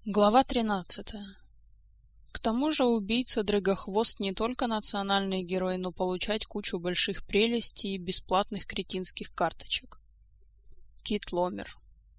Глава 13. К тому же убийца-дрыгохвост не только национальный герой, но получать кучу больших прелестей и бесплатных кретинских карточек. Кит Ломер.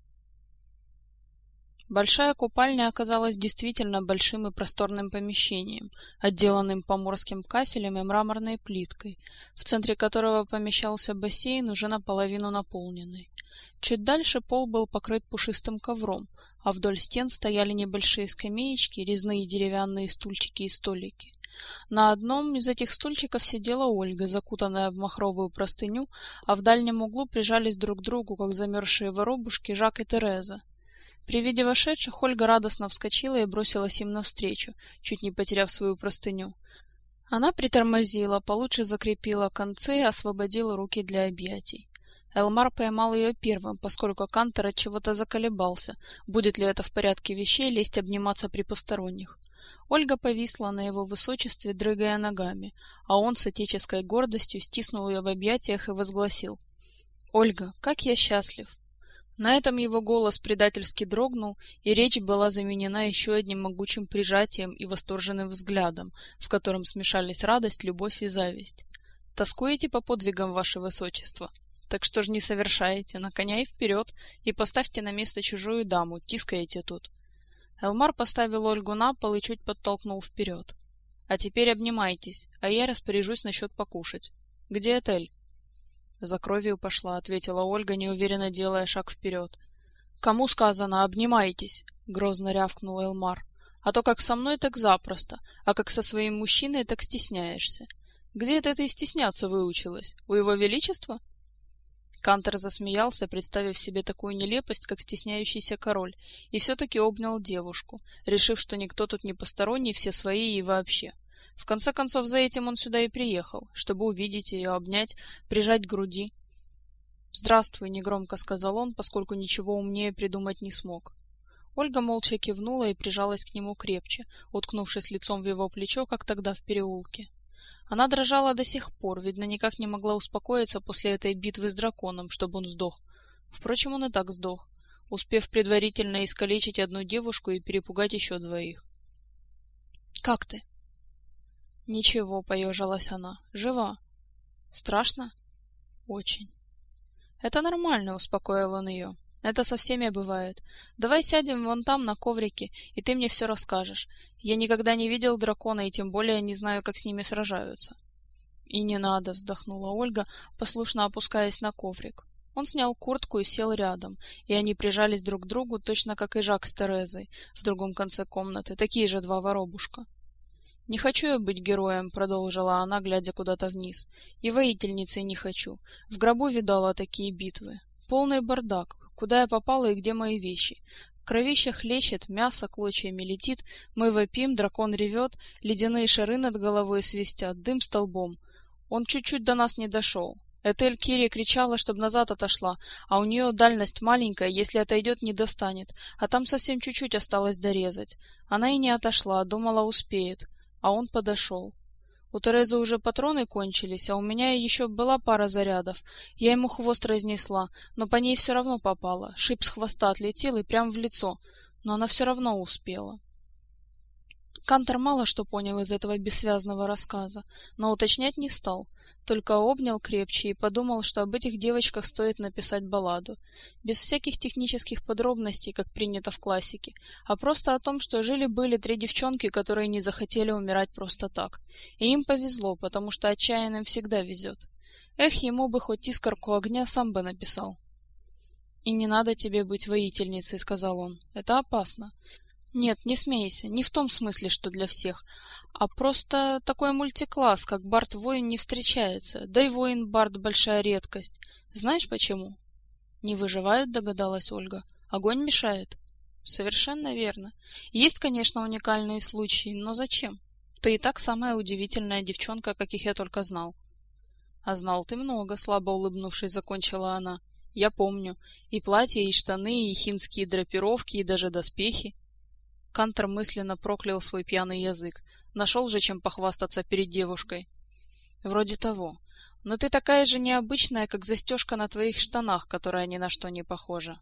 Большая купальня оказалась действительно большим и просторным помещением, отделанным поморским кафелем и мраморной плиткой, в центре которого помещался бассейн, уже наполовину наполненный. Чуть дальше пол был покрыт пушистым ковром, а вдоль стен стояли небольшие скамеечки, резные деревянные стульчики и столики. На одном из этих стульчиков сидела Ольга, закутанная в махровую простыню, а в дальнем углу прижались друг к другу, как замерзшие воробушки, Жак и Тереза. При виде вошедших Ольга радостно вскочила и бросилась им навстречу, чуть не потеряв свою простыню. Она притормозила, получше закрепила концы и освободила руки для объятий. Элмар поймал ее первым, поскольку Кантор от чего-то заколебался, будет ли это в порядке вещей лезть обниматься при посторонних. Ольга повисла на его высочестве, дрыгая ногами, а он с отеческой гордостью стиснул ее в объятиях и возгласил: «Ольга, как я счастлив!» На этом его голос предательски дрогнул, и речь была заменена еще одним могучим прижатием и восторженным взглядом, в котором смешались радость, любовь и зависть. «Тоскуете по подвигам, ваше высочество? Так что ж не совершаете, на коня и вперед, и поставьте на место чужую даму, тискаете тут». Элмар поставил Ольгу на пол и чуть подтолкнул вперед. «А теперь обнимайтесь, а я распоряжусь насчет покушать. Где отель?» «За кровью пошла», — ответила Ольга, неуверенно делая шаг вперед. «Кому сказано, обнимайтесь?» — грозно рявкнул Элмар. «А то как со мной, так запросто, а как со своим мужчиной, так стесняешься. Где это ты стесняться выучилась? У его величества?» Кантор засмеялся, представив себе такую нелепость, как стесняющийся король, и все-таки обнял девушку, решив, что никто тут не посторонний, все свои и вообще. В конце концов, за этим он сюда и приехал, чтобы увидеть ее, обнять, прижать к груди. «Здравствуй», — негромко сказал он, поскольку ничего умнее придумать не смог. Ольга молча кивнула и прижалась к нему крепче, уткнувшись лицом в его плечо, как тогда в переулке. Она дрожала до сих пор, видно, никак не могла успокоиться после этой битвы с драконом, чтобы он сдох. Впрочем, он и так сдох, успев предварительно искалечить одну девушку и перепугать еще двоих. «Как ты?» «Ничего», — поежилась она. «Жива». «Страшно?» «Очень». «Это нормально», — успокоил он ее. «Это со всеми бывает. Давай сядем вон там, на коврике, и ты мне все расскажешь. Я никогда не видел дракона, и тем более не знаю, как с ними сражаются». «И не надо», — вздохнула Ольга, послушно опускаясь на коврик. Он снял куртку и сел рядом, и они прижались друг к другу, точно как и Жак с Терезой, в другом конце комнаты, такие же два воробушка. «Не хочу я быть героем», — продолжила она, глядя куда-то вниз. «И воительницей не хочу. В гробу видала такие битвы. Полный бардак. Куда я попала и где мои вещи? Кровища хлещет, мясо клочьями летит, мы вопим, дракон ревет, ледяные шары над головой свистят, дым столбом. Он чуть-чуть до нас не дошел. Этель Кири кричала, чтобы назад отошла, а у нее дальность маленькая, если отойдет, не достанет, а там совсем чуть-чуть осталось дорезать. Она и не отошла, думала, успеет. А он подошел. У Терезы уже патроны кончились, а у меня еще была пара зарядов. Я ему хвост разнесла, но по ней все равно попала. Шип с хвоста отлетел и прямо в лицо, но она все равно успела». Кантор мало что понял из этого бессвязного рассказа, но уточнять не стал, только обнял крепче и подумал, что об этих девочках стоит написать балладу, без всяких технических подробностей, как принято в классике, а просто о том, что жили-были три девчонки, которые не захотели умирать просто так. И им повезло, потому что отчаянным всегда везет. Эх, ему бы хоть искорку огня, сам бы написал. «И не надо тебе быть воительницей», — сказал он, — «это опасно». «Нет, не смейся, не в том смысле, что для всех, а просто такой мультикласс, как Бард-воин, не встречается, да и воин-бард — большая редкость. Знаешь почему?» «Не выживают», — догадалась Ольга. «Огонь мешает?» «Совершенно верно. Есть, конечно, уникальные случаи, но зачем? Ты и так самая удивительная девчонка, каких я только знал». «А знал ты много», — слабо улыбнувшись, закончила она. «Я помню. И платья, и штаны, и хинские драпировки, и даже доспехи». Кантор мысленно проклял свой пьяный язык. Нашел же, чем похвастаться перед девушкой. «Вроде того. Но ты такая же необычная, как застежка на твоих штанах, которая ни на что не похожа».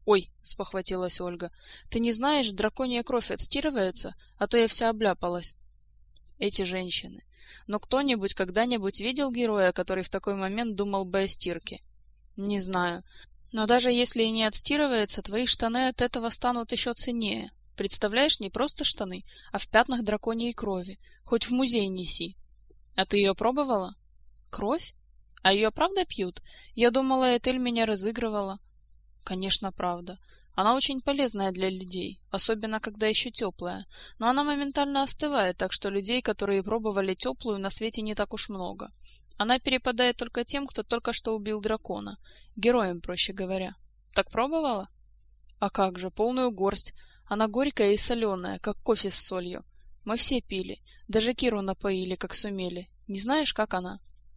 Ой, спохватилась Ольга, ты не знаешь, драконья кровь отстирывается, а то я вся обляпалась. Эти женщины. Но кто-нибудь когда-нибудь видел героя, который в такой момент думал бы о стирке? Не знаю. Но даже если и не отстирывается, твои штаны от этого станут еще ценнее. Представляешь, не просто штаны, а в пятнах драконьей крови. Хоть в музей неси. А ты ее пробовала? Кровь? А ее правда пьют? Я думала, Этель меня разыгрывала. Конечно, правда. Она очень полезная для людей, особенно когда еще теплая, но она моментально остывает, так что людей, которые пробовали теплую, на свете не так уж много. Она перепадает только тем, кто только что убил дракона. Героям, проще говоря. Так пробовала? А как же, полную горсть. Она горькая и соленая, как кофе с солью. Мы все пили, даже Киру напоили, как сумели. Не знаешь, как она?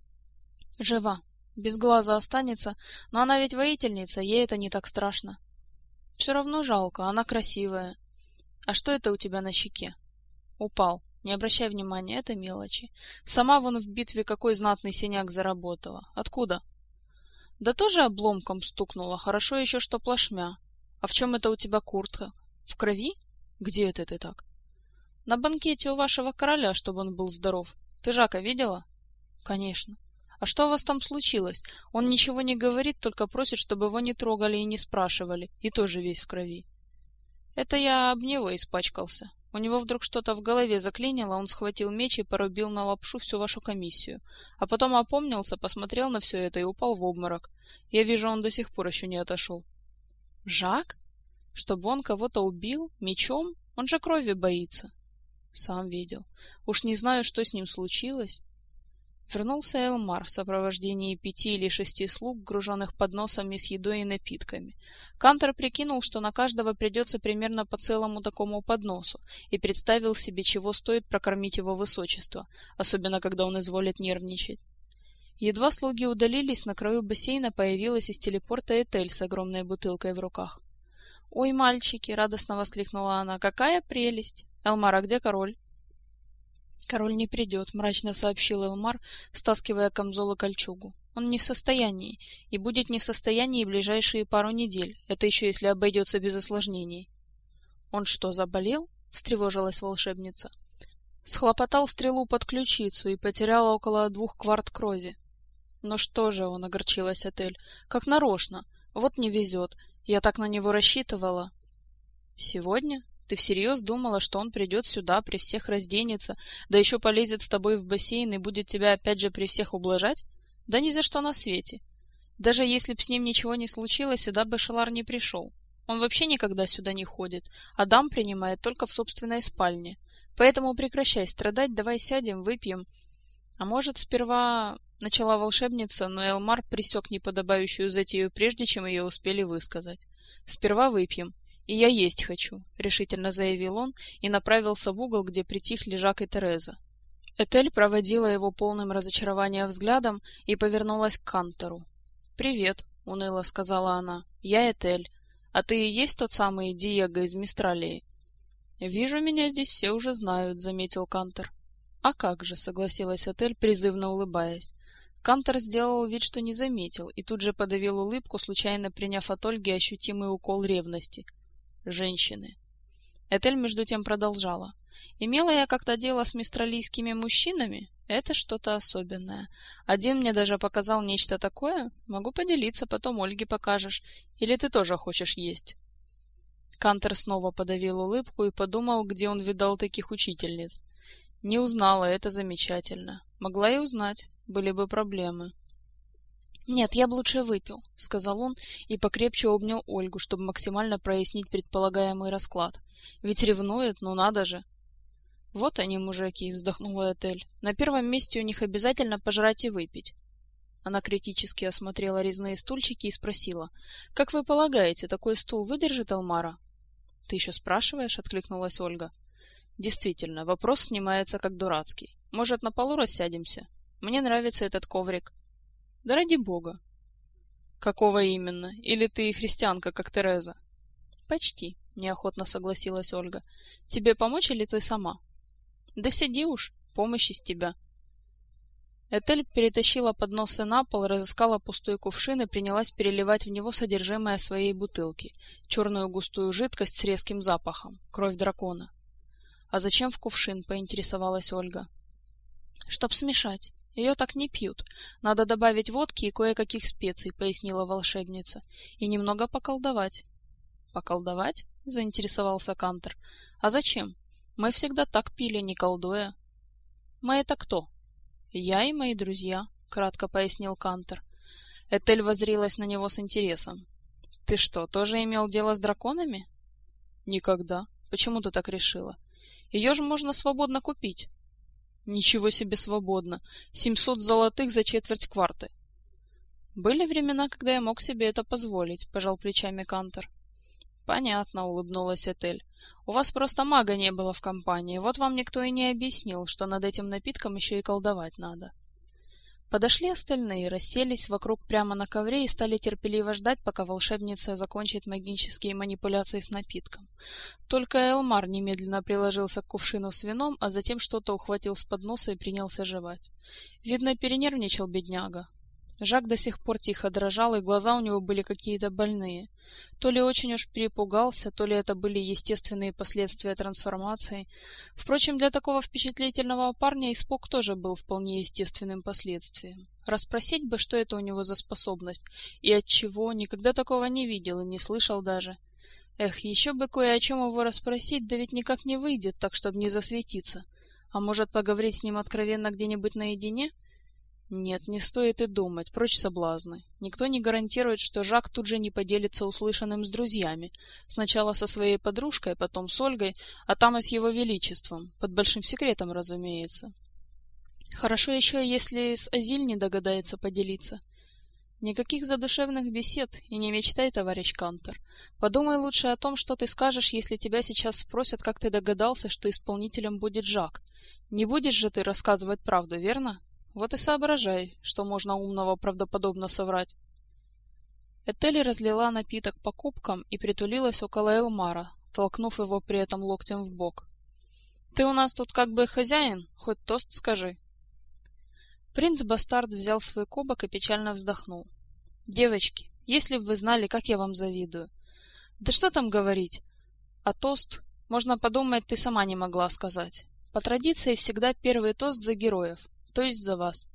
Жива. Без глаза останется, но она ведь воительница, ей это не так страшно. Все равно жалко, она красивая. А что это у тебя на щеке? Упал. Не обращай внимания, это мелочи. Сама вон в битве какой знатный синяк заработала. Откуда? Да тоже обломком стукнула, хорошо еще, что плашмя. А в чем это у тебя куртка? В крови? Где это ты так? На банкете у вашего короля, чтобы он был здоров. Ты Жака видела? Конечно. А что у вас там случилось? Он ничего не говорит, только просит, чтобы его не трогали и не спрашивали, и тоже весь в крови. Это я об него испачкался. У него вдруг что-то в голове заклинило, он схватил меч и порубил на лапшу всю вашу комиссию. А потом опомнился, посмотрел на все это и упал в обморок. Я вижу, он до сих пор еще не отошел. Жак? Чтобы он кого-то убил? Мечом? Он же крови боится. Сам видел. Уж не знаю, что с ним случилось. Вернулся Элмар в сопровождении 5 или 6 слуг, груженных подносами с едой и напитками. Кантор прикинул, что на каждого придется примерно по целому такому подносу, и представил себе, чего стоит прокормить его высочество, особенно когда он изволит нервничать. Едва слуги удалились, на краю бассейна появилась из телепорта Этель с огромной бутылкой в руках. «Ой, мальчики!» — радостно воскликнула она. «Какая прелесть! Элмар, а где король?» «Король не придет», — мрачно сообщил Элмар, стаскивая камзол и кольчугу. «Он не в состоянии, и будет не в состоянии ближайшие пару недель. Это еще если обойдется без осложнений». «Он что, заболел?» — встревожилась волшебница. «Схлопотал стрелу под ключицу и потерял около 2 кварт крови». «Ну что же он», — огорчилась Этель, — «как нарочно. Вот не везет. Я так на него рассчитывала». «Сегодня? Ты всерьез думала, что он придет сюда, при всех разденется, да еще полезет с тобой в бассейн и будет тебя опять же при всех ублажать? Да ни за что на свете. Даже если б с ним ничего не случилось, сюда бы Шелар не пришел. Он вообще никогда сюда не ходит, а дам принимает только в собственной спальне. Поэтому прекращай страдать, давай сядем, выпьем. А может, сперва...» — начала волшебница, но Элмар пресек неподобающую затею, прежде чем ее успели высказать. «Сперва выпьем. И я есть хочу», — решительно заявил он и направился в угол, где притихли Жак и Тереза. Этель проводила его полным разочарования взглядом и повернулась к Кантору. «Привет», — уныло сказала она, — «я Этель. А ты и есть тот самый Диего из Мистралии?» «Вижу, меня здесь все уже знают», — заметил Кантор. «А как же», — согласилась Этель, призывно улыбаясь. Кантор сделал вид, что не заметил, и тут же подавил улыбку, случайно приняв от Ольги ощутимый укол ревности. Женщины. Этель между тем продолжала. «Имела я как-то дело с мистралийскими мужчинами? Это что-то особенное. Один мне даже показал нечто такое. Могу поделиться, потом Ольге покажешь. Или ты тоже хочешь есть?» Кантор снова подавил улыбку и подумал, где он видал таких учительниц. Не узнала, это замечательно. Могла и узнать, были бы проблемы. «Нет, я б лучше выпил», — сказал он и покрепче обнял Ольгу, чтобы максимально прояснить предполагаемый расклад. «Ведь ревнует, ну надо же!» «Вот они, мужики», — вздохнула Этель. «На первом месте у них обязательно пожрать и выпить». Она критически осмотрела резные стульчики и спросила. «Как вы полагаете, такой стул выдержит Элмара?» «Ты еще спрашиваешь?» — откликнулась Ольга. «Действительно, вопрос снимается как дурацкий. Может, на полу рассядемся? Мне нравится этот коврик». «Да ради бога». «Какого именно? Или ты христианка, как Тереза?» «Почти», — неохотно согласилась Ольга. «Тебе помочь или ты сама?» «Да сиди уж, помощь из тебя». Этель перетащила подносы на пол, разыскала пустой кувшин и принялась переливать в него содержимое своей бутылки, черную густую жидкость с резким запахом, кровь дракона. «А зачем в кувшин?» — поинтересовалась Ольга. «Чтоб смешать. Ее так не пьют. Надо добавить водки и кое-каких специй», — пояснила волшебница, — «и немного поколдовать». «Поколдовать?» — заинтересовался Кантор. «А зачем? Мы всегда так пили, не колдуя». «Мы это кто?» «Я и мои друзья», — кратко пояснил Кантор. Этель воззрилась на него с интересом. «Ты что, тоже имел дело с драконами?» «Никогда. Почему ты так решила? Ее же можно свободно купить». «Ничего себе свободно! 700 золотых за четверть кварты!» «Были времена, когда я мог себе это позволить», — пожал плечами Кантор. «Понятно», — улыбнулась Этель. «У вас просто мага не было в компании, вот вам никто и не объяснил, что над этим напитком еще и колдовать надо». Подошли остальные, расселись вокруг прямо на ковре и стали терпеливо ждать, пока волшебница закончит магические манипуляции с напитком. Только Элмар немедленно приложился к кувшину с вином, а затем что-то ухватил с подноса и принялся жевать. Видно, перенервничал бедняга. Жак до сих пор тихо дрожал, и глаза у него были какие-то больные. То ли очень уж перепугался, то ли это были естественные последствия трансформации. Впрочем, для такого впечатлительного парня испуг тоже был вполне естественным последствием. Расспросить бы, что это у него за способность, и отчего, никогда такого не видел и не слышал даже. Эх, еще бы кое о чем его расспросить, да ведь никак не выйдет, так чтобы не засветиться. А может, поговорить с ним откровенно где-нибудь наедине? Нет, не стоит и думать, прочь соблазны. Никто не гарантирует, что Жак тут же не поделится услышанным с друзьями. Сначала со своей подружкой, потом с Ольгой, а там и с его величеством. Под большим секретом, разумеется. Хорошо еще, если с Азиль не догадается поделиться. Никаких задушевных бесед, и не мечтай, товарищ Кантор. Подумай лучше о том, что ты скажешь, если тебя сейчас спросят, как ты догадался, что исполнителем будет Жак. Не будешь же ты рассказывать правду, верно? Вот и соображай, что можно умного правдоподобно соврать. Этель разлила напиток по кубкам и притулилась около Элмара, толкнув его при этом локтем в бок. «Ты у нас тут как бы хозяин, хоть тост скажи». Принц-бастард взял свой кубок и печально вздохнул. «Девочки, если бы вы знали, как я вам завидую. Да что там говорить? А тост, можно подумать, ты сама не могла сказать. По традиции всегда первый тост за героев. То есть за вас».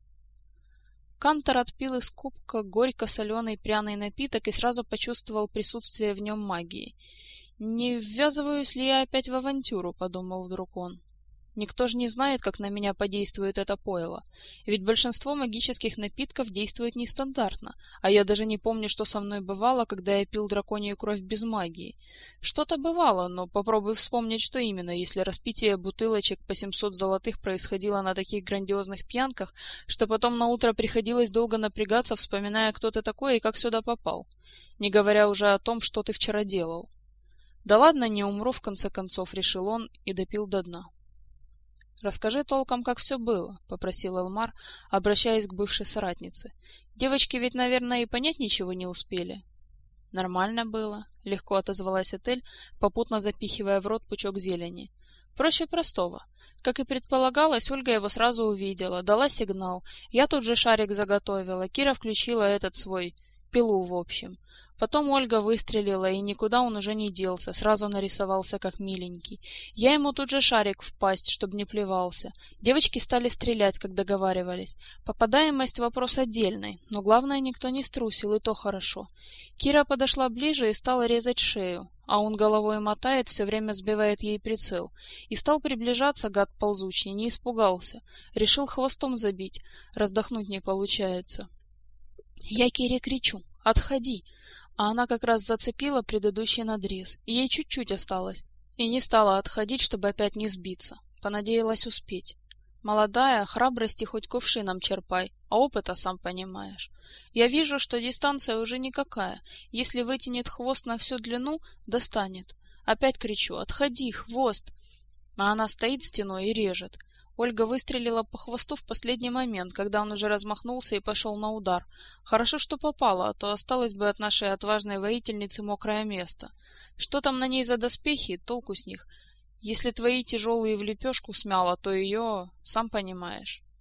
Кантор отпил из кубка горько-соленый пряный напиток и сразу почувствовал присутствие в нем магии. «Не ввязываюсь ли я опять в авантюру?» — подумал вдруг он. «Никто же не знает, как на меня подействует это пойло. Ведь большинство магических напитков действует нестандартно, а я даже не помню, что со мной бывало, когда я пил драконью кровь без магии. Что-то бывало, но попробуй вспомнить, что именно, если распитие бутылочек по 700 золотых происходило на таких грандиозных пьянках, что потом на утро приходилось долго напрягаться, вспоминая, кто ты такой и как сюда попал, не говоря уже о том, что ты вчера делал. Да ладно, не умру, в конце концов, решил он и допил до дна. «Расскажи толком, как все было», — попросил Элмар, обращаясь к бывшей соратнице. «Девочки ведь, наверное, и понять ничего не успели». «Нормально было», — легко отозвалась Этель, попутно запихивая в рот пучок зелени. «Проще простого. Как и предполагалось, Ольга его сразу увидела, дала сигнал. Я тут же шарик заготовила, Кира включила этот свой... пилу, в общем. Потом Ольга выстрелила, и никуда он уже не делся, сразу нарисовался как миленький. Я ему тут же шарик в пасть, чтобы не плевался. Девочки стали стрелять, как договаривались. Попадаемость — вопрос отдельный, но главное, никто не струсил, и то хорошо. Кира подошла ближе и стала резать шею, а он головой мотает, все время сбивает ей прицел. И стал приближаться, гад ползучий, не испугался. Решил хвостом забить, раздохнуть не получается. Я Кире кричу: «Отходи!» А она как раз зацепила предыдущий надрез, и ей чуть-чуть осталось, и не стала отходить, чтобы опять не сбиться. Понадеялась успеть. Молодая, храбрости хоть кувшином черпай, а опыта сам понимаешь. Я вижу, что дистанция уже никакая. Если вытянет хвост на всю длину, достанет. Опять кричу: «Отходи, хвост!» А она стоит стеной и режет. Ольга выстрелила по хвосту в последний момент, когда он уже размахнулся и пошел на удар. Хорошо, что попала, а то осталось бы от нашей отважной воительницы мокрое место. Что там на ней за доспехи, толку с них? Если твои тяжелые в лепешку смяло, то ее, сам понимаешь.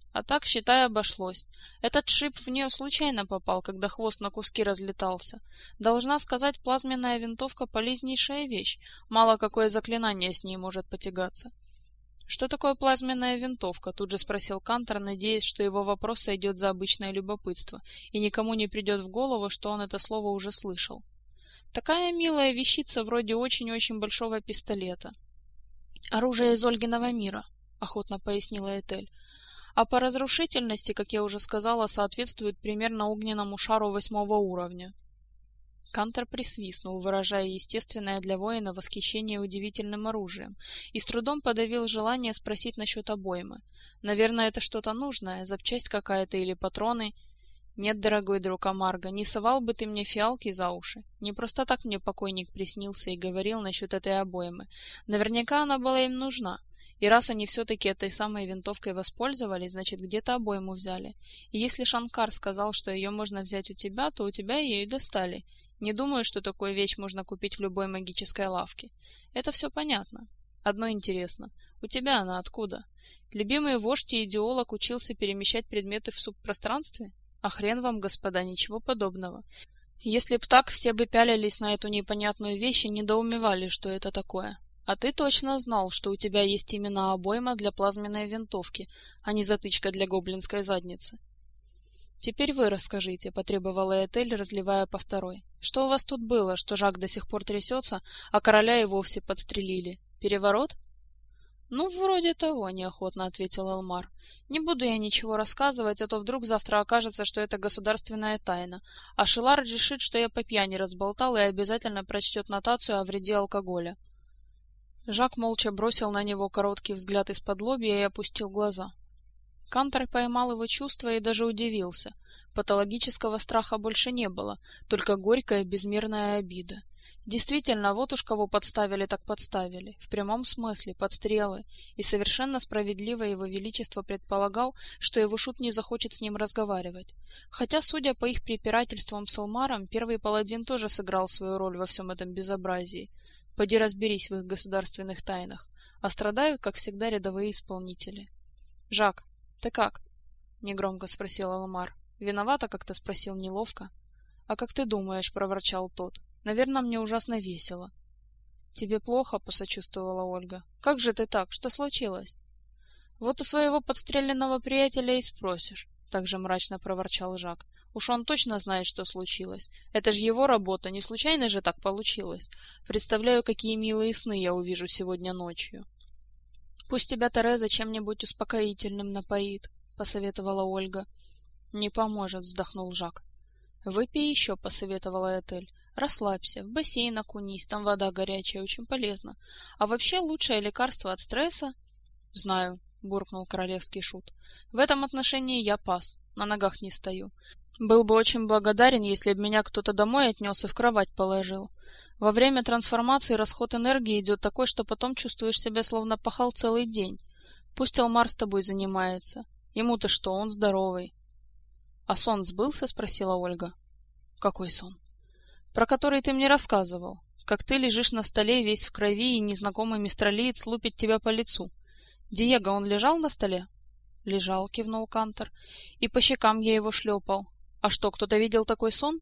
А так, считай, обошлось. Этот шип в нее случайно попал, когда хвост на куски разлетался. Должна сказать, плазменная винтовка — полезнейшая вещь. Мало какое заклинание с ней может потягаться. «Что такое плазменная винтовка?» — тут же спросил Кантор, надеясь, что его вопрос сойдет за обычное любопытство, и никому не придет в голову, что он это слово уже слышал. «Такая милая вещица вроде очень-очень большого пистолета». «Оружие из Ольгиного мира», — охотно пояснила Этель. «А по разрушительности, как я уже сказала, соответствует примерно огненному шару 8-го уровня». Кантор присвистнул, выражая естественное для воина восхищение удивительным оружием, и с трудом подавил желание спросить насчет обоймы. «Наверное, это что-то нужное, запчасть какая-то или патроны?» «Нет, дорогой друг Амарго, не совал бы ты мне фиалки за уши. Не просто так мне покойник приснился и говорил насчет этой обоймы. Наверняка она была им нужна. И раз они все-таки этой самой винтовкой воспользовались, значит, где-то обойму взяли. И если Шанкар сказал, что ее можно взять у тебя, то у тебя ее и достали. Не думаю, что такую вещь можно купить в любой магической лавке. Это все понятно. Одно интересно. У тебя она откуда? Любимый вождь и идеолог учился перемещать предметы в субпространстве? А хрен вам, господа, ничего подобного. Если б так, все бы пялились на эту непонятную вещь и недоумевали, что это такое. А ты точно знал, что у тебя есть именно обойма для плазменной винтовки, а не затычка для гоблинской задницы. «Теперь вы расскажите», — потребовала Этель, разливая по второй. «Что у вас тут было, что Жак до сих пор трясется, а короля и вовсе подстрелили? Переворот?» «Ну, вроде того», — неохотно ответил Элмар. «Не буду я ничего рассказывать, а то вдруг завтра окажется, что это государственная тайна, а Шелар решит, что я по пьяни разболтал и обязательно прочтет нотацию о вреде алкоголя». Жак молча бросил на него короткий взгляд из-подлобья и опустил глаза. Кантор поймал его чувства и даже удивился. Патологического страха больше не было, только горькая безмерная обида. Действительно, вот уж кого подставили, так подставили, в прямом смысле, подстрелы, и совершенно справедливо его величество предполагал, что его шут не захочет с ним разговаривать. Хотя, судя по их препирательствам с Элмаром, первый паладин тоже сыграл свою роль во всем этом безобразии. Поди разберись в их государственных тайнах, а страдают, как всегда, рядовые исполнители. — Жак, ты как? — негромко спросил Элмар. — Виновата, как-то спросил неловко. — А как ты думаешь, — проворчал тот. — Наверное, мне ужасно весело. — Тебе плохо, — посочувствовала Ольга. — Как же ты так? Что случилось? — Вот у своего подстреленного приятеля и спросишь, — также мрачно проворчал Жак. Уж он точно знает, что случилось. Это же его работа, не случайно же так получилось. Представляю, какие милые сны я увижу сегодня ночью. — Пусть тебя Тереза чем-нибудь успокоительным напоит, — посоветовала Ольга. — Не поможет, — вздохнул Жак. — Выпей еще, — посоветовала Этель. — Расслабься, в бассейн окунись, там вода горячая, очень полезно. А вообще лучшее лекарство от стресса... — Знаю, — буркнул королевский шут. — В этом отношении я пас, на ногах не стою. Был бы очень благодарен, если бы меня кто-то домой отнес и в кровать положил. Во время трансформации расход энергии идет такой, что потом чувствуешь себя словно пахал целый день. Пусть Элмар с тобой занимается. Ему-то что, он здоровый. — А сон сбылся? — спросила Ольга. — Какой сон? — Про который ты мне рассказывал. Как ты лежишь на столе весь в крови, и незнакомый мистралиец лупит тебя по лицу. Диего, он лежал на столе? — Лежал, — кивнул Кантор. — И по щекам я его шлепал. А что, кто-то видел такой сон?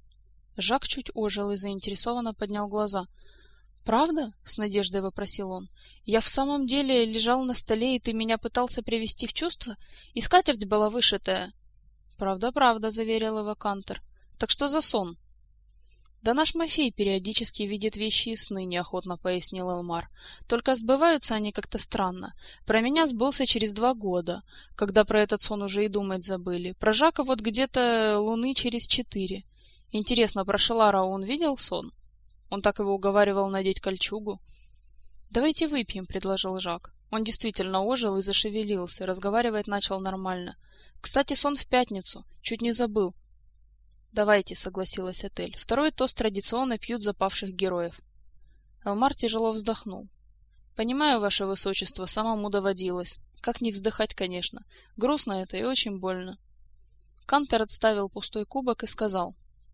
Жак чуть ожил и заинтересованно поднял глаза. — Правда? — с надеждой вопросил он. — Я в самом деле лежал на столе, и ты меня пытался привести в чувство? И скатерть была вышитая. — Правда, правда, — заверил его Кантор. — Так что за сон? — Да наш Мафей периодически видит вещи и сны, — неохотно пояснил Элмар. — Только сбываются они как-то странно. Про меня сбылся через 2 года, когда про этот сон уже и думать забыли. Про Жака вот где-то луны через 4. Интересно, про Шелара он видел сон? Он так его уговаривал надеть кольчугу. — Давайте выпьем, — предложил Жак. Он действительно ожил и зашевелился, разговаривать начал нормально. — Кстати, сон в пятницу. Чуть не забыл. — Давайте, — согласилась Этель. Второй тост традиционно пьют за павших героев. Элмар тяжело вздохнул. — Понимаю, ваше высочество, самому доводилось. Как не вздыхать, конечно. Грустно это и очень больно. Кантор отставил пустой кубок и сказал.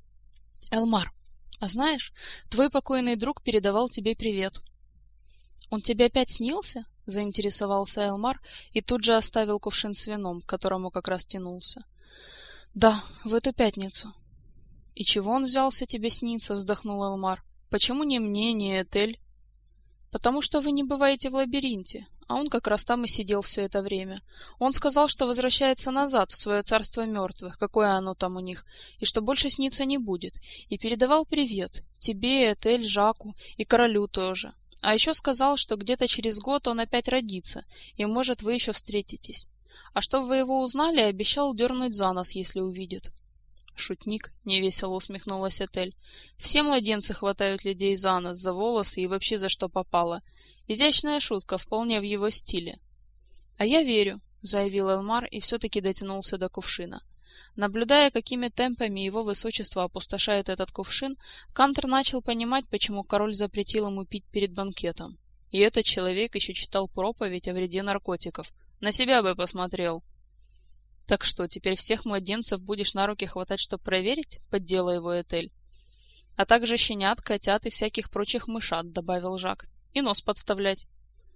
— Элмар, а знаешь, твой покойный друг передавал тебе привет. — Он тебе опять снился? — заинтересовался Элмар и тут же оставил кувшин с вином, к которому как раз тянулся. «Да, в эту пятницу». «И чего он взялся тебе сниться?» — вздохнул Элмар. «Почему ни мне, ни Этель?» «Потому что вы не бываете в лабиринте, а он как раз там и сидел все это время. Он сказал, что возвращается назад, в свое царство мертвых, какое оно там у них, и что больше сниться не будет, и передавал привет тебе, Этель, Жаку и королю тоже. А еще сказал, что где-то через год он опять родится, и, может, вы еще встретитесь. А чтобы вы его узнали, обещал дернуть за нос, если увидит». «Шутник», — невесело усмехнулась Этель. «Все младенцы хватают людей за нос, за волосы и вообще за что попало. Изящная шутка, вполне в его стиле». «А я верю», — заявил Элмар и все-таки дотянулся до кувшина. Наблюдая, какими темпами его высочество опустошает этот кувшин, Кантор начал понимать, почему король запретил ему пить перед банкетом. И этот человек еще читал проповедь о вреде наркотиков. На себя бы посмотрел. «Так что, теперь всех младенцев будешь на руки хватать, чтобы проверить?» — поддела его Этель. «А также щенят, котят и всяких прочих мышат», — добавил Жак. «И нос подставлять».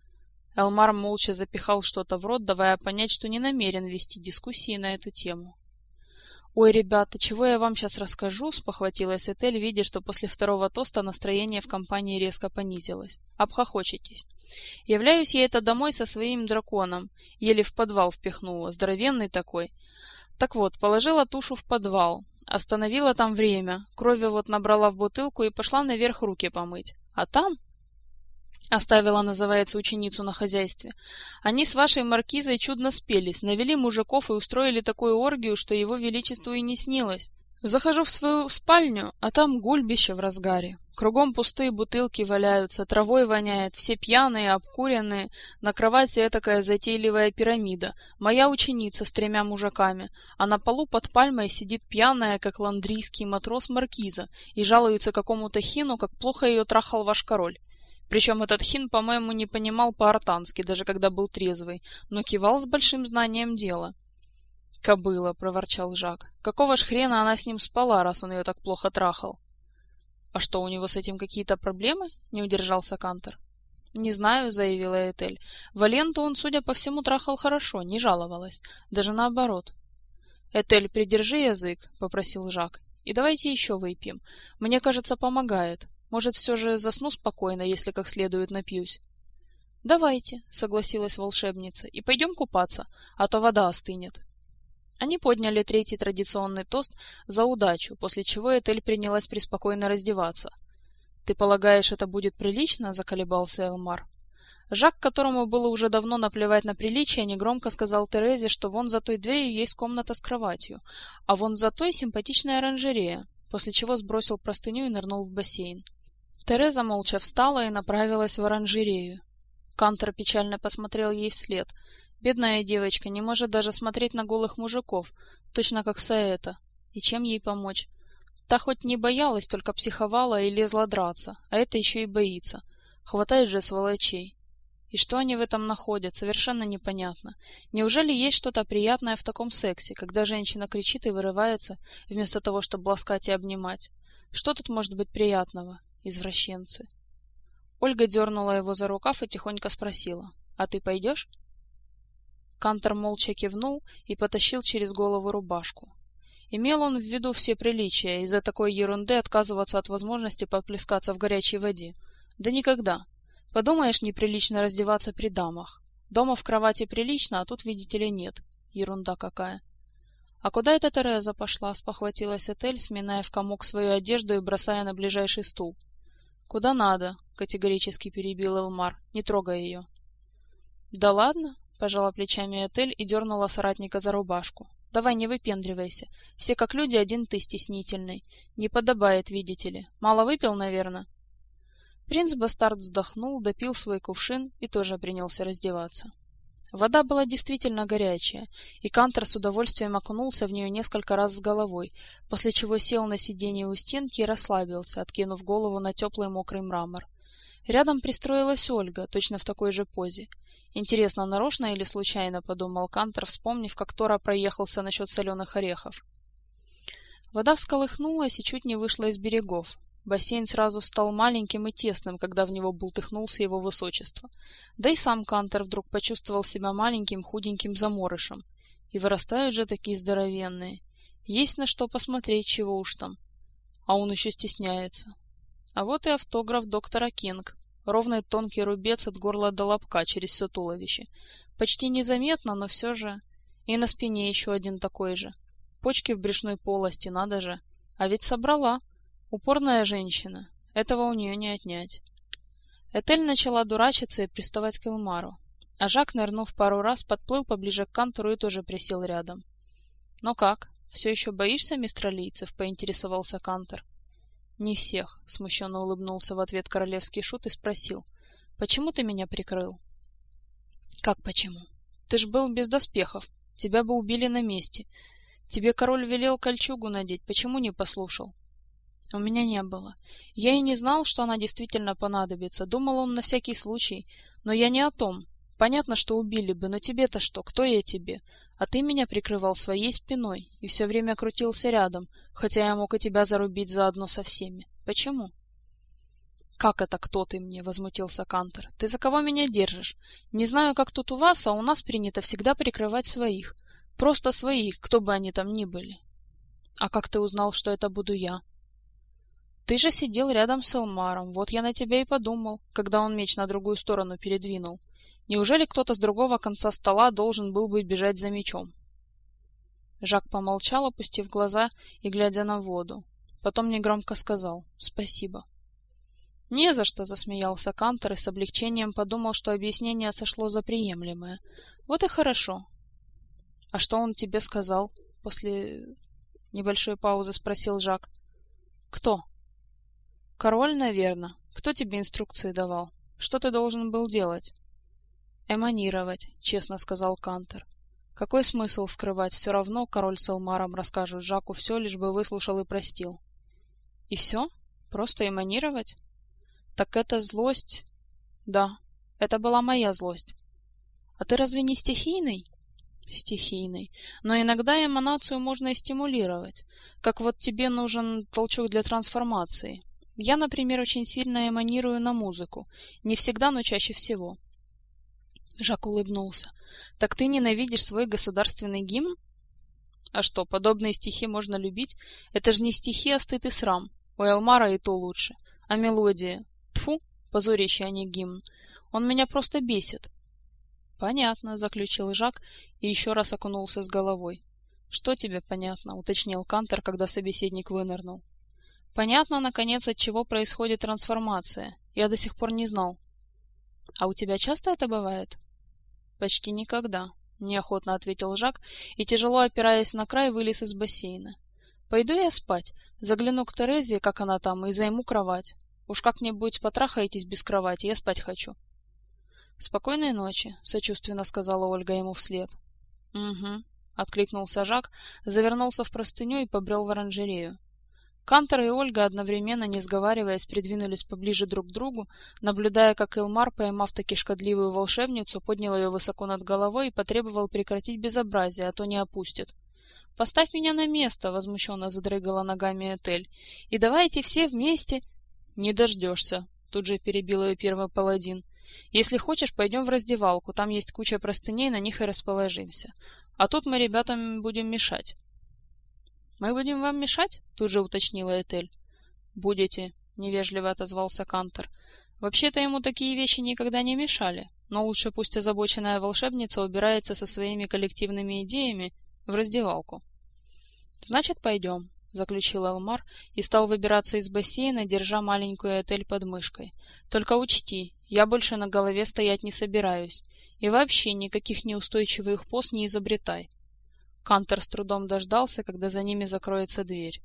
Элмар молча запихал что-то в рот, давая понять, что не намерен вести дискуссии на эту тему. «Ой, ребята, чего я вам сейчас расскажу?» — спохватилась Этель, видя, что после второго тоста настроение в компании резко понизилось. «Обхохочетесь. Являюсь я это домой со своим драконом. Еле в подвал впихнула, здоровенный такой. Так вот, положила тушу в подвал, остановила там время, крови вот набрала в бутылку и пошла наверх руки помыть. А там...» Оставила, называется, ученицу на хозяйстве. Они с вашей маркизой чудно спелись, навели мужиков и устроили такую оргию, что его величеству и не снилось. Захожу в свою спальню, а там гульбище в разгаре. Кругом пустые бутылки валяются, травой воняет, все пьяные, обкуренные. На кровати этакая затейливая пирамида. Моя ученица с 3 мужиками, а на полу под пальмой сидит пьяная, как ландрийский матрос маркиза, и жалуется какому-то хину, как плохо ее трахал ваш король. Причем этот хин, по-моему, не понимал по-артански, даже когда был трезвый, но кивал с большим знанием дела. «Кобыла», — проворчал Жак. «Какого ж хрена она с ним спала, раз он ее так плохо трахал?» «А что, у него с этим какие-то проблемы?» — не удержался Кантор. «Не знаю», — заявила Этель. «Валенту он, судя по всему, трахал хорошо, не жаловалась. Даже наоборот». «Этель, придержи язык», — попросил Жак. «И давайте еще выпьем. Мне кажется, помогает. Может, все же засну спокойно, если как следует напьюсь?» «Давайте», — согласилась волшебница, — «и пойдем купаться, а то вода остынет». Они подняли 3-й традиционный тост за удачу, после чего Этель принялась преспокойно раздеваться. «Ты полагаешь, это будет прилично?» — заколебался Элмар. Жак, которому было уже давно наплевать на приличие, негромко сказал Терезе, что вон за той дверью есть комната с кроватью, а вон за той симпатичная оранжерея, после чего сбросил простыню и нырнул в бассейн. Тереза молча встала и направилась в оранжерею. Кантор печально посмотрел ей вслед. Бедная девочка не может даже смотреть на голых мужиков, точно как Саэта. И чем ей помочь? Та хоть не боялась, только психовала и лезла драться, а это еще и боится. Хватает же сволочей. И что они в этом находят, совершенно непонятно. Неужели есть что-то приятное в таком сексе, когда женщина кричит и вырывается, вместо того, чтобы ласкать и обнимать? Что тут может быть приятного? Извращенцы. Ольга дернула его за рукав и тихонько спросила: «А ты пойдешь?» Кантор молча кивнул и потащил через голову рубашку. Имел он в виду все приличия, из-за такой ерунды отказываться от возможности поплескаться в горячей воде? Да никогда. Подумаешь, неприлично раздеваться при дамах. Дома в кровати прилично, а тут, видите ли, нет. Ерунда какая. «А куда эта Тереза пошла?» — спохватилась Этель, сминая в комок свою одежду и бросая на ближайший стул. «Куда надо?» — категорически перебил Элмар. «Не трогай ее». «Да ладно?» — пожала плечами Этель и дернула соратника за рубашку. «Давай не выпендривайся. Все как люди, один ты стеснительный. Не подобает, видите ли. Мало выпил, наверное?» Принц-бастард вздохнул, допил свой кувшин и тоже принялся раздеваться. Вода была действительно горячая, и Кантор с удовольствием окунулся в нее несколько раз с головой, после чего сел на сиденье у стенки и расслабился, откинув голову на теплый мокрый мрамор. Рядом пристроилась Ольга, точно в такой же позе. Интересно, нарочно или случайно, подумал Кантор, вспомнив, как Тора проехался насчет соленых орехов. Вода всколыхнулась и чуть не вышла из берегов. Бассейн сразу стал маленьким и тесным, когда в него бултыхнулся его высочество. Да и сам Кантор вдруг почувствовал себя маленьким худеньким заморышем. И вырастают же такие здоровенные. Есть на что посмотреть, чего уж там. А он еще стесняется. А вот и автограф доктора Кинг. Ровный тонкий рубец от горла до лобка через все туловище. Почти незаметно, но все же. И на спине еще один такой же. Почки в брюшной полости, надо же. А ведь собрала. Упорная женщина. Этого у нее не отнять. Этель начала дурачиться и приставать к Элмару. А Жак, нырнув пару раз, подплыл поближе к Кантору и тоже присел рядом. — Ну как, все еще боишься мистралийцев? — поинтересовался Кантор. — Не всех, — смущенно улыбнулся в ответ королевский шут и спросил. — Почему ты меня прикрыл? — Как почему? Ты ж был без доспехов. Тебя бы убили на месте. Тебе король велел кольчугу надеть. Почему не послушал? — У меня не было. Я и не знал, что она действительно понадобится. Думал он на всякий случай. Но я не о том. Понятно, что убили бы, но тебе-то что? Кто я тебе? А ты меня прикрывал своей спиной и все время крутился рядом, хотя я мог и тебя зарубить заодно со всеми. Почему? — Как это кто ты мне? — возмутился Кантор. — Ты за кого меня держишь? Не знаю, как тут у вас, а у нас принято всегда прикрывать своих. Просто своих, кто бы они там ни были. — А как ты узнал, что это буду я? — Ты же сидел рядом с Элмаром, вот я на тебя и подумал, когда он меч на другую сторону передвинул. Неужели кто-то с другого конца стола должен был бы бежать за мечом? Жак помолчал, опустив глаза и глядя на воду. Потом негромко сказал «Спасибо». «Не за что», — засмеялся Кантор и с облегчением подумал, что объяснение сошло за приемлемое. «Вот и хорошо». «А что он тебе сказал?» — после небольшой паузы спросил Жак. «Кто?» «Король, наверно. Кто тебе инструкции давал? Что ты должен был делать?» «Эманировать», — честно сказал Кантор. Какой смысл скрывать? Все равно король с Элмаром расскажут Жаку все, лишь бы выслушал и простил. «И все? Просто эманировать?» «Так это злость?» «Да, это была моя злость». «А ты разве не стихийный?» «Стихийный. Но иногда эманацию можно и стимулировать. Как вот тебе нужен толчок для трансформации. Я, например, очень сильно эманирую на музыку. Не всегда, но чаще всего». Жак улыбнулся. «Так ты ненавидишь свой государственный гимн?» «А что, подобные стихи можно любить? Это же не стихи, а стыд и срам. У Элмара и то лучше. А мелодия? Тьфу, позорище, а не гимн. Он меня просто бесит». «Понятно», — заключил Жак и еще раз окунулся с головой. «Что тебе понятно?» — уточнил Кантор, когда собеседник вынырнул. «Понятно, наконец, от чего происходит трансформация. Я до сих пор не знал». «А у тебя часто это бывает?» «Почти никогда», — неохотно ответил Жак и, тяжело опираясь на край, вылез из бассейна. «Пойду я спать, загляну к Терезе, как она там, и займу кровать. Уж как-нибудь потрахаетесь без кровати, я спать хочу». «Спокойной ночи», — сочувственно сказала Ольга ему вслед. «Угу», — откликнулся Жак, завернулся в простыню и побрел в оранжерею. Кантор и Ольга, одновременно не сговариваясь, придвинулись поближе друг к другу, наблюдая, как Элмар, поймав таки шкодливую волшебницу, поднял ее высоко над головой и потребовал прекратить безобразие, а то не опустит. «Поставь меня на место!» — возмущенно задрыгала ногами Этель. «И давайте все вместе...» «Не дождешься!» — тут же перебил ее первый паладин. «Если хочешь, пойдем в раздевалку, там есть куча простыней, на них и расположимся. А тут мы ребятам будем мешать». «Мы будем вам мешать?» — тут же уточнила Этель. «Будете», — невежливо отозвался Кантор. Вообще-то ему такие вещи никогда не мешали, но лучше пусть озабоченная волшебница убирается со своими коллективными идеями в раздевалку. «Значит, пойдем», — заключил Элмар и стал выбираться из бассейна, держа маленькую Этель под мышкой. «Только учти, я больше на голове стоять не собираюсь. И вообще никаких неустойчивых поз не изобретай». Кантор с трудом дождался, когда за ними закроется дверь.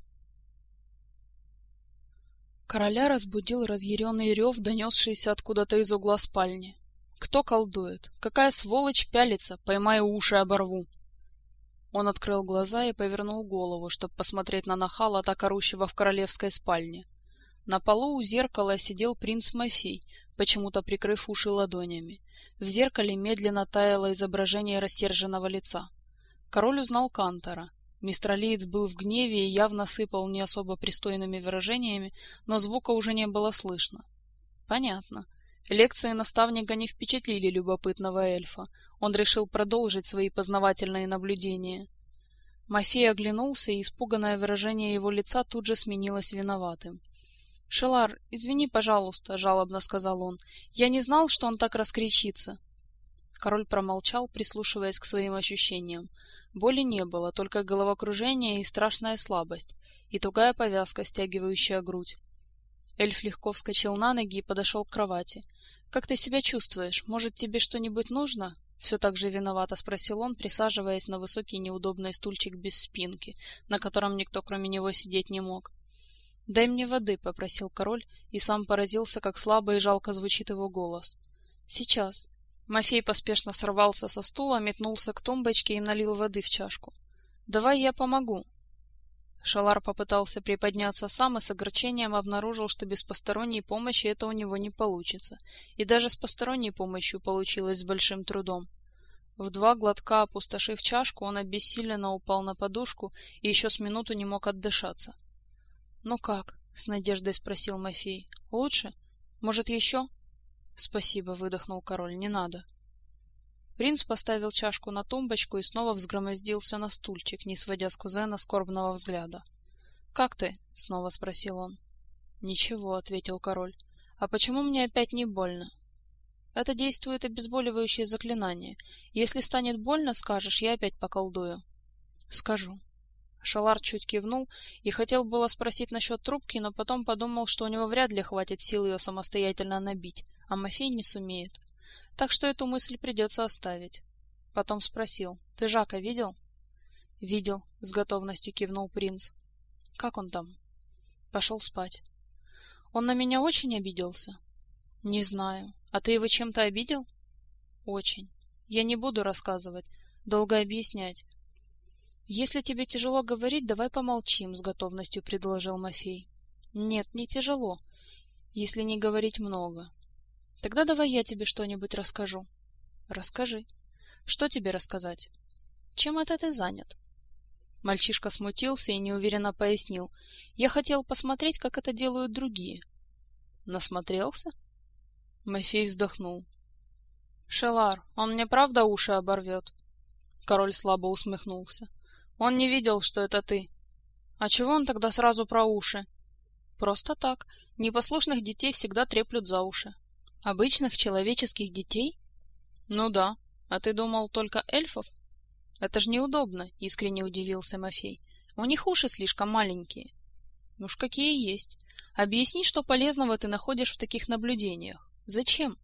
Короля разбудил разъяренный рев, донесшийся откуда-то из угла спальни. «Кто колдует? Какая сволочь пялится? Поймаю уши, оборву!» Он открыл глаза и повернул голову, чтобы посмотреть на нахала, так орущего в королевской спальне. На полу у зеркала сидел принц Мафей, почему-то прикрыв уши ладонями. В зеркале медленно таяло изображение рассерженного лица. Король узнал Кантора. Мистралиец был в гневе и явно сыпал не особо пристойными выражениями, но звука уже не было слышно. Понятно. Лекции наставника не впечатлили любопытного эльфа. Он решил продолжить свои познавательные наблюдения. Мафей оглянулся, и испуганное выражение его лица тут же сменилось виноватым. «Шелар, извини, пожалуйста», — жалобно сказал он. «Я не знал, что он так раскричится». Король промолчал, прислушиваясь к своим ощущениям. Боли не было, только головокружение и страшная слабость, и тугая повязка, стягивающая грудь. Эльф легко вскочил на ноги и подошел к кровати. «Как ты себя чувствуешь? Может, тебе что-нибудь нужно?» Все так же виновато спросил он, присаживаясь на высокий неудобный стульчик без спинки, на котором никто кроме него сидеть не мог. «Дай мне воды», — попросил король, и сам поразился, как слабо и жалко звучит его голос. «Сейчас». Мафей поспешно сорвался со стула, метнулся к тумбочке и налил воды в чашку. «Давай я помогу». Шалар попытался приподняться сам и с огорчением обнаружил, что без посторонней помощи это у него не получится. И даже с посторонней помощью получилось с большим трудом. В 2 глотка опустошив чашку, он обессиленно упал на подушку и еще с минуту не мог отдышаться. «Ну как?» — с надеждой спросил Мафей. «Лучше? Может, еще?» «Спасибо», — выдохнул король, — «не надо». Принц поставил чашку на тумбочку и снова взгромоздился на стульчик, не сводя с кузена скорбного взгляда. «Как ты?» — снова спросил он. «Ничего», — ответил король. «А почему мне опять не больно?» «Это действует обезболивающее заклинание. Если станет больно, скажешь, я опять поколдую». «Скажу». Шалар чуть кивнул и хотел было спросить насчет трубки, но потом подумал, что у него вряд ли хватит сил ее самостоятельно набить, а Мафей не сумеет. Так что эту мысль придется оставить. Потом спросил: «Ты Жака видел?» «Видел», — с готовностью кивнул принц. «Как он там?» «Пошел спать». «Он на меня очень обиделся?» «Не знаю. А ты его чем-то обидел?» «Очень. Я не буду рассказывать. Долго объяснять». «Если тебе тяжело говорить, давай помолчим», — с готовностью предложил Мафей. «Нет, не тяжело, если не говорить много». «Тогда давай я тебе что-нибудь расскажу». «Расскажи». «Что тебе рассказать?» «Чем это ты занят?» Мальчишка смутился и неуверенно пояснил. «Я хотел посмотреть, как это делают другие». «Насмотрелся?» Мафей вздохнул. «Шелар, он мне правда уши оборвет?» Король слабо усмехнулся. «Он не видел, что это ты». «А чего он тогда сразу про уши?» «Просто так. Непослушных детей всегда треплют за уши». «Обычных человеческих детей?» «Ну да. А ты думал только эльфов?» «Это ж неудобно», — искренне удивился Мафей. «У них уши слишком маленькие». «Ну уж какие есть. Объясни, что полезного ты находишь в таких наблюдениях. Зачем?»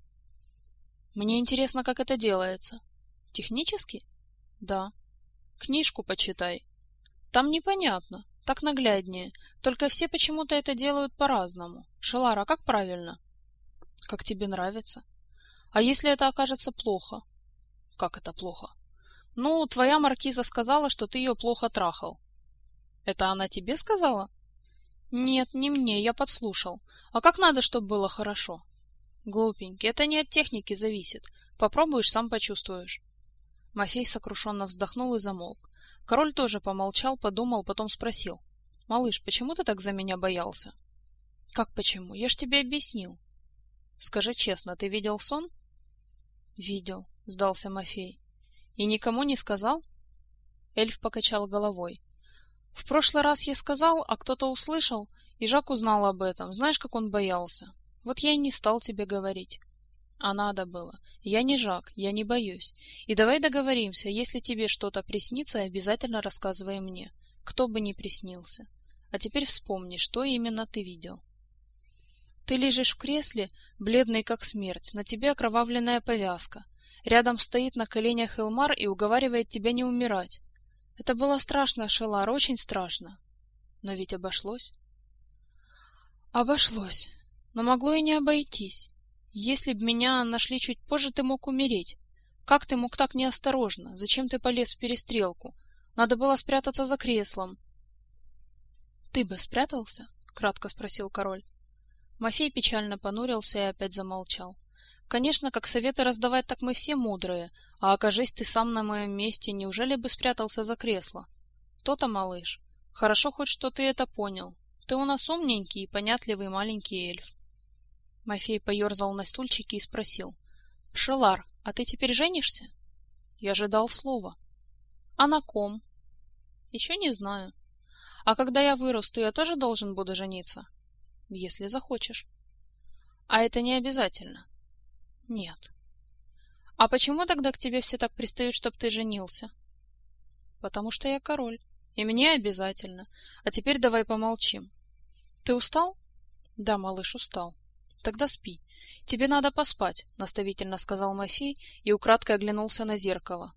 «Мне интересно, как это делается». «Технически?» «Да». «Книжку почитай». «Там непонятно. Так нагляднее. Только все почему-то это делают по-разному. Шелар, а как правильно?» «Как тебе нравится». «А если это окажется плохо?» «Как это плохо?» «Ну, твоя маркиза сказала, что ты ее плохо трахал». «Это она тебе сказала?» «Нет, не мне, я подслушал. А как надо, чтобы было хорошо?» «Глупенький, это не от техники зависит. Попробуешь, сам почувствуешь». Мафей сокрушенно вздохнул и замолк. Король тоже помолчал, подумал, потом спросил. «Малыш, почему ты так за меня боялся?» «Как почему? Я ж тебе объяснил». «Скажи честно, ты видел сон?» «Видел», — сдался Мафей. «И никому не сказал?» Эльф покачал головой. «В прошлый раз я сказал, а кто-то услышал, и Жак узнал об этом. Знаешь, как он боялся? Вот я и не стал тебе говорить». «А надо было. Я не Жак, я не боюсь. И давай договоримся, если тебе что-то приснится, обязательно рассказывай мне, кто бы ни приснился. А теперь вспомни, что именно ты видел». «Ты лежишь в кресле, бледный как смерть, на тебе окровавленная повязка. Рядом стоит на коленях Элмар и уговаривает тебя не умирать. Это было страшно, Шелар, очень страшно. Но ведь обошлось». «Обошлось. Но могло и не обойтись. Если б меня нашли чуть позже, ты мог умереть. Как ты мог так неосторожно? Зачем ты полез в перестрелку? Надо было спрятаться за креслом». «Ты бы спрятался?» — кратко спросил король. Мафей печально понурился и опять замолчал. «Конечно, как советы раздавать, так мы все мудрые, а окажись ты сам на моем месте, неужели бы спрятался за кресло?» То-то, малыш. Хорошо хоть, что ты это понял. Ты у нас умненький и понятливый маленький эльф. Мафей поерзал на стульчике и спросил. Шелар, а ты теперь женишься? Я же дал слово. А на ком? Еще не знаю. А когда я вырасту, я тоже должен буду жениться? Если захочешь. А это не обязательно. Нет. А почему тогда к тебе все так пристают, чтоб ты женился? Потому что я король. И мне обязательно. А теперь давай помолчим. Ты устал? Да, малыш, устал. Тогда спи. Тебе надо поспать, наставительно сказал Мафей и украдкой оглянулся на зеркало.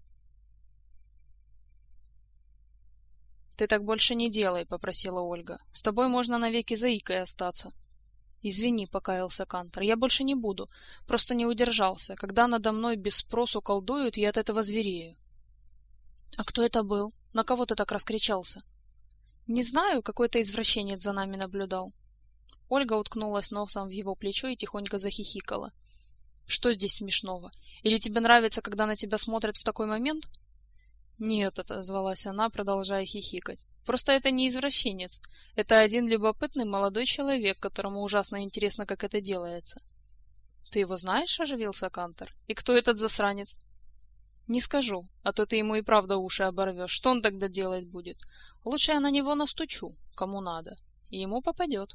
Ты так больше не делай, попросила Ольга. С тобой можно навеки заикой остаться. Извини, покаялся Кантор, я больше не буду. Просто не удержался. Когда надо мной без спросу колдуют, я от этого зверею. А кто это был? На кого ты так раскричался? Не знаю, какой-то извращенец за нами наблюдал. Ольга уткнулась носом в его плечо и тихонько захихикала. Что здесь смешного? Или тебе нравится, когда на тебя смотрят в такой момент? Нет, отозвалась она, продолжая хихикать. Просто это не извращенец. Это один любопытный молодой человек, которому ужасно интересно, как это делается. Ты его знаешь? Оживился Кантор. И кто этот засранец? Не скажу, а то ты ему и правда уши оборвешь. Что он тогда делать будет? Лучше я на него настучу, кому надо, и ему попадет.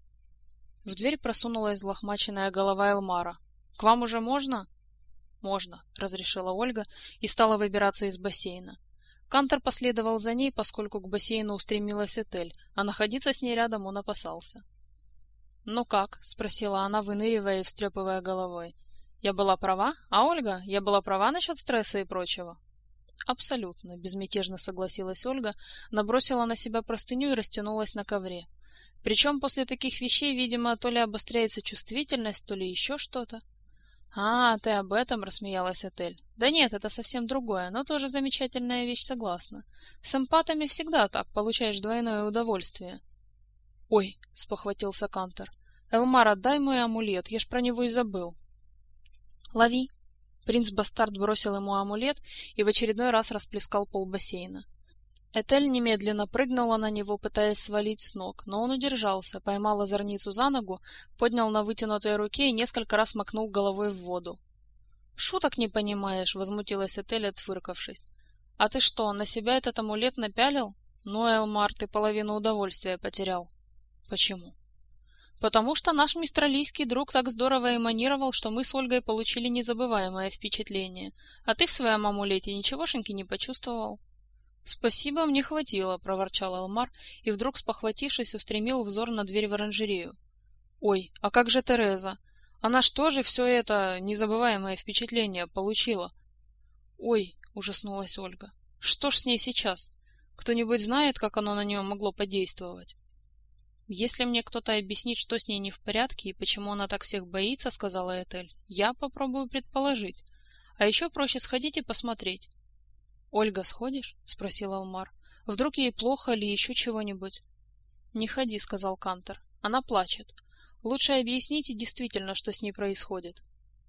В дверь просунулась взлохмаченная голова Элмара. — К вам уже можно? — Можно, — разрешила Ольга и стала выбираться из бассейна. Кантор последовал за ней, поскольку к бассейну устремилась Этель, а находиться с ней рядом он опасался. — Ну как? — спросила она, выныривая и встрепывая головой. — Я была права? А, Ольга, я была права насчет стресса и прочего? — Абсолютно, — безмятежно согласилась Ольга, набросила на себя простыню и растянулась на ковре. Причем после таких вещей, видимо, то ли обостряется чувствительность, то ли еще что-то. — А, ты об этом, — рассмеялась Этель. — Да нет, это совсем другое, но тоже замечательная вещь, согласна. С эмпатами всегда так, получаешь двойное удовольствие. — Ой, — спохватился Кантор, — Элмар, отдай мой амулет, я ж про него и забыл. — Лови. Принц-бастард бросил ему амулет и в очередной раз расплескал пол бассейна. Этель немедленно прыгнула на него, пытаясь свалить с ног, но он удержался, поймал озорницу за ногу, поднял на вытянутой руке и несколько раз макнул головой в воду. — Шуток не понимаешь, — возмутилась Этель, отфыркавшись. — А ты что, на себя этот амулет напялил? Ну, Элмар, ты половину удовольствия потерял. — Почему? — Потому что наш мистралийский друг так здорово эманировал, что мы с Ольгой получили незабываемое впечатление, а ты в своем амулете ничегошеньки не почувствовал. «Спасибо, мне хватило», — проворчал Элмар и вдруг, спохватившись, устремил взор на дверь в оранжерею. «Ой, а как же Тереза? Она что же все это незабываемое впечатление получила?» «Ой», — ужаснулась Ольга, — «что ж с ней сейчас? Кто-нибудь знает, как оно на нее могло подействовать?» «Если мне кто-то объяснит, что с ней не в порядке и почему она так всех боится, — сказала Этель, — я попробую предположить. А еще проще сходить и посмотреть». «Ольга, сходишь?» — спросил Элмар. «Вдруг ей плохо или еще чего-нибудь?» «Не ходи», — сказал Кантор. «Она плачет. Лучше объясните действительно, что с ней происходит».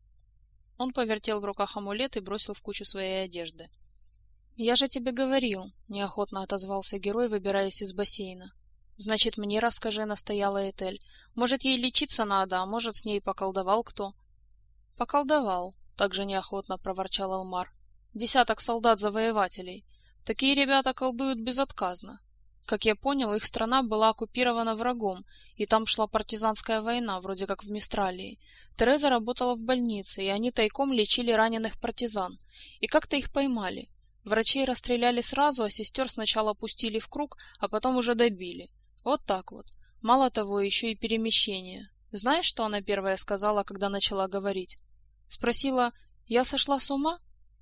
Он повертел в руках амулет и бросил в кучу своей одежды. «Я же тебе говорил», — неохотно отозвался герой, выбираясь из бассейна. «Значит, мне расскажи», — настояла Этель. «Может, ей лечиться надо, а может, с ней поколдовал кто?» «Поколдовал», — также неохотно проворчал Элмар. «Десяток солдат-завоевателей. Такие ребята колдуют безотказно. Как я понял, их страна была оккупирована врагом, и там шла партизанская война, вроде как в Мистралии. Тереза работала в больнице, и они тайком лечили раненых партизан. И как-то их поймали. Врачей расстреляли сразу, а сестер сначала пустили в круг, а потом уже добили. Вот так вот. Мало того, еще и перемещение. Знаешь, что она первая сказала, когда начала говорить? Спросила: «Я сошла с ума?»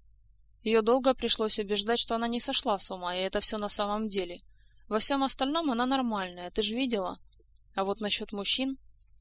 Ее долго пришлось убеждать, что она не сошла с ума, и это все на самом деле. Во всем остальном она нормальная, ты же видела. А вот насчет мужчин...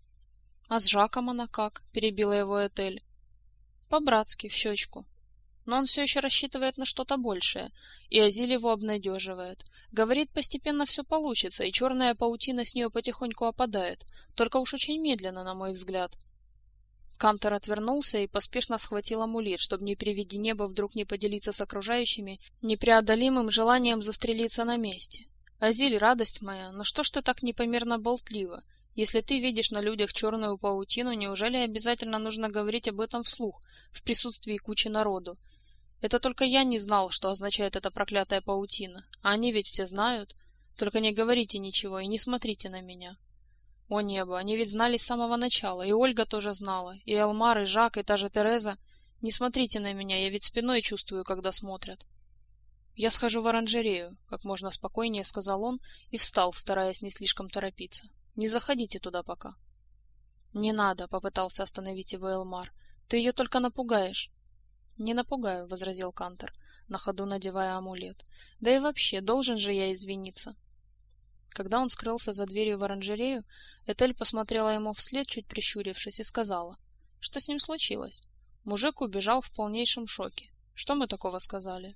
— А с Жаком она как? — перебила его Этель. — По-братски, в щечку. Но он все еще рассчитывает на что-то большее, и Азиль его обнадеживает. Говорит, постепенно все получится, и черная паутина с нее потихоньку опадает, только уж очень медленно, на мой взгляд. — Кантор отвернулся и поспешно схватил амулет, чтобы ни при виде неба вдруг не поделиться с окружающими непреодолимым желанием застрелиться на месте. «Азиль, радость моя, ну что ж ты так непомерно болтлива? Если ты видишь на людях черную паутину, неужели обязательно нужно говорить об этом вслух, в присутствии кучи народу? Это только я не знал, что означает эта проклятая паутина, а они ведь все знают. Только не говорите ничего и не смотрите на меня». О небо, они ведь знали с самого начала, и Ольга тоже знала, и Элмар, и Жак, и та же Тереза. Не смотрите на меня, я ведь спиной чувствую, когда смотрят. «Я схожу в оранжерею», — как можно спокойнее сказал он и встал, стараясь не слишком торопиться. «Не заходите туда пока». «Не надо», — попытался остановить его Элмар. «Ты ее только напугаешь». «Не напугаю», — возразил Кантор, на ходу надевая амулет. «Да и вообще, должен же я извиниться». Когда он скрылся за дверью в оранжерею, Этель посмотрела ему вслед, чуть прищурившись, и сказала: «Что с ним случилось?» Мужик убежал в полнейшем шоке. «Что мы такого сказали?»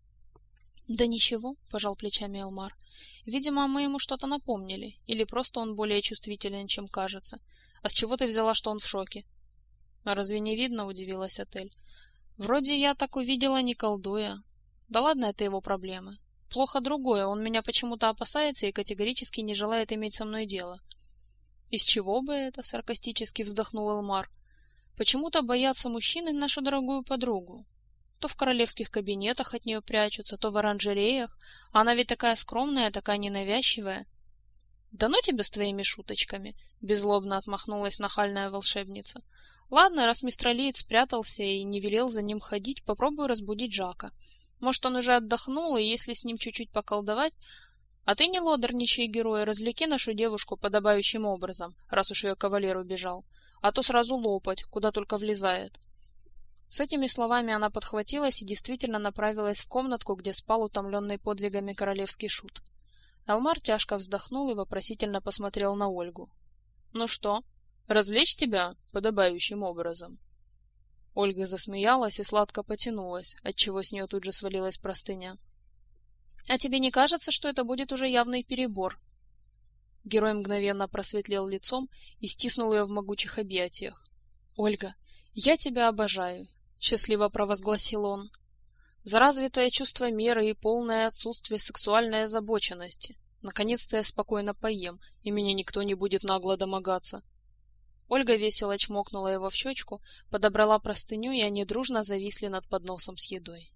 «Да ничего», — пожал плечами Элмар. «Видимо, мы ему что-то напомнили, или просто он более чувствителен, чем кажется. А с чего ты взяла, что он в шоке?» «А разве не видно?» — удивилась Этель. «Вроде я так увидела, не колдуя. Да ладно, это его проблемы. Плохо другое, он меня почему-то опасается и категорически не желает иметь со мной дело». «Из чего бы это?» — саркастически вздохнул Элмар. «Почему-то боятся мужчины нашу дорогую подругу. То в королевских кабинетах от нее прячутся, то в оранжереях. А она ведь такая скромная, такая ненавязчивая». «Да ну тебя с твоими шуточками!» — беззлобно отмахнулась нахальная волшебница. «Ладно, раз мистралиец спрятался и не велел за ним ходить, попробую разбудить Жака. Может, он уже отдохнул, и если с ним чуть-чуть поколдовать... А ты не лодорничай, герой, развлеки нашу девушку подобающим образом, раз уж ее кавалер убежал, а то сразу лопать, куда только влезает». С этими словами она подхватилась и действительно направилась в комнатку, где спал утомленный подвигами королевский шут. Элмар тяжко вздохнул и вопросительно посмотрел на Ольгу. «Ну что, развлечь тебя подобающим образом?» Ольга засмеялась и сладко потянулась, отчего с нее тут же свалилась простыня. «А тебе не кажется, что это будет уже явный перебор?» Герой мгновенно просветлел лицом и стиснул ее в могучих объятиях. «Ольга, я тебя обожаю», — счастливо провозгласил он. «За развитое чувство меры и полное отсутствие сексуальной озабоченности. Наконец-то я спокойно поем, и меня никто не будет нагло домогаться». Ольга весело чмокнула его в щечку, подобрала простыню, и они дружно зависли над подносом с едой.